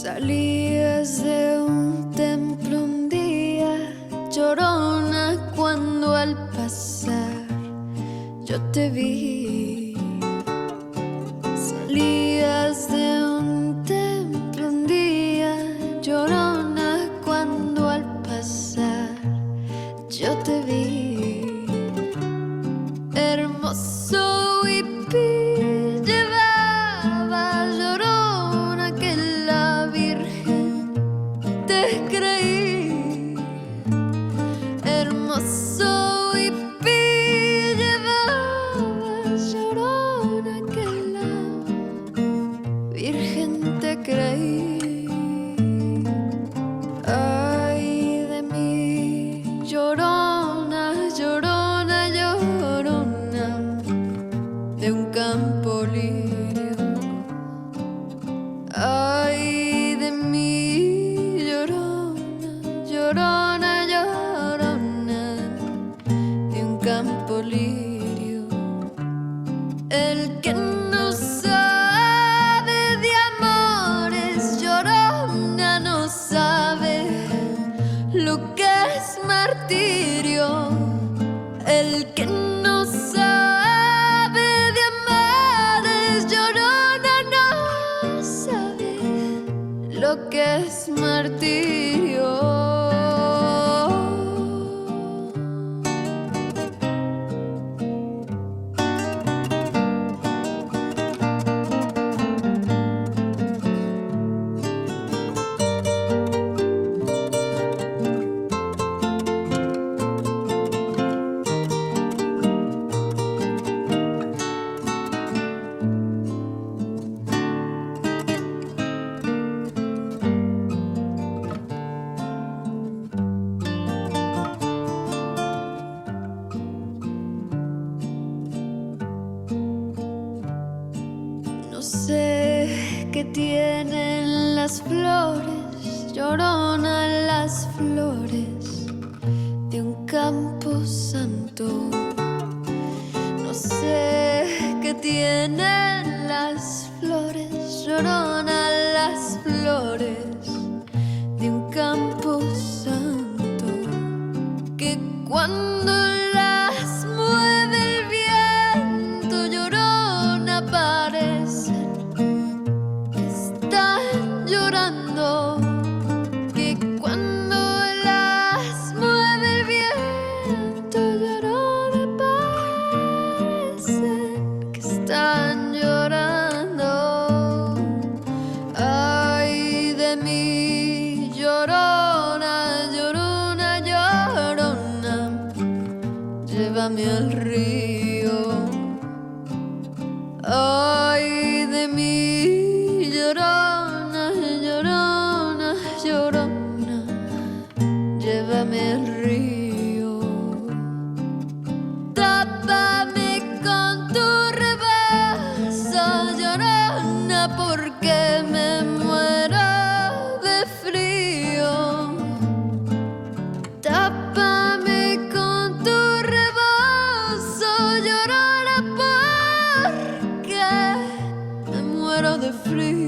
Salías de un templo un día, llorona, cuando al pasar yo te vi. Salías de un templo un día, llorona, cuando al pasar yo te vi. Hermoso hippie llevaba, llorona, que la Virgen te creí. Hermoso hippie llevaba, llorona, que la Virgen te creí. Ay de mí, llorona, llorona, llorona, de un campo lirio. Ay de mí, llorona, llorona, llorona, de un campo lirio. El que no sabe de amores, llorona, no sabe lo que es martirio. El que no sabe de amores, llorona, no sabe lo que es martirio. No sé qué tienen las flores, llorona, las flores de un campo santo. No sé qué tienen las flores, llorona, las flores de un campo santo, que cuando las mueve el viento, llorona, parecen que están llorando, que cuando las mueve el viento, llorona, parecen que están llorando. Ay de mí, llorona, llorona, llorona, llévame al río. Ay de mí, llorona, llorona, llorona, llévame al río. Tápame con tu rebazo, llorona, porque me muero de frío. Tápame con tu rebozo, llorona, porque me muero de frío.